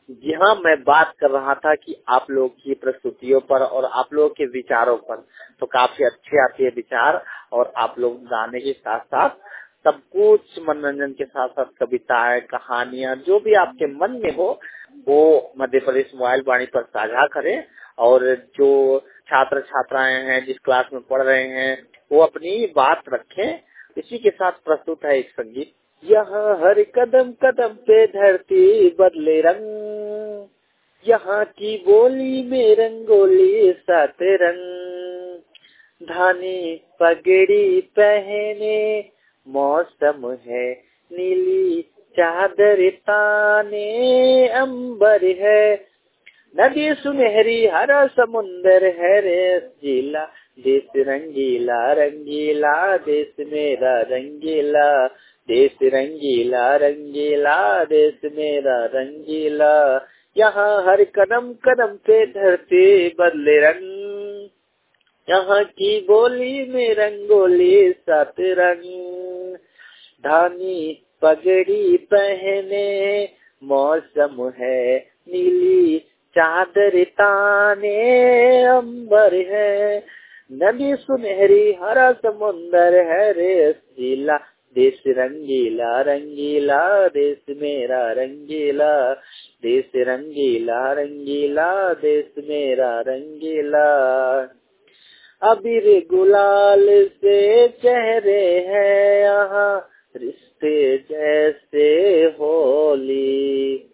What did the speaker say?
जी हाँ, मैं बात कर रहा था कि आप लोग की प्रस्तुतियों पर और आप लोग के विचारों पर तो काफी अच्छे आते हैं विचार। और आप लोग गाने के साथ साथ सब कुछ मनोरंजन के साथ साथ कविताएं, कहानियां, जो भी आपके मन में हो वो मध्य प्रदेश मोबाइल वाणी पर साझा करें। और जो छात्र छात्राएं हैं जिस क्लास में पढ़ रहे हैं वो अपनी बात रखें। इसी के साथ प्रस्तुत है एक संगीत। यहाँ हर कदम कदम पे धरती बदले रंग, यहाँ की बोली में रंगोली सात रंग, धानी पगड़ी पहने मौसम है नीली चादर ताने अंबर है, नदी सुनहरी हरा समुंदर है रे जिला, देश रंगीला रंगीला देश मेरा रंगीला, देश रंगीला रंगीला देश मेरा रंगीला, यहाँ हर कदम कदम पे धरती बदले रंग, यहाँ की बोली में रंगोली सात रंग, धानी पगड़ी पहने मौसम है नीली चादर ताने अंबर है, नदी सुनहरी हरा समुंदर है रे जिला, देश रंगीला रंगीला देश मेरा रंगीला, देश रंगीला रंगीला देश मेरा रंगीला, अबीर गुलाल से चेहरे हैं यहाँ रिश्ते जैसे होली,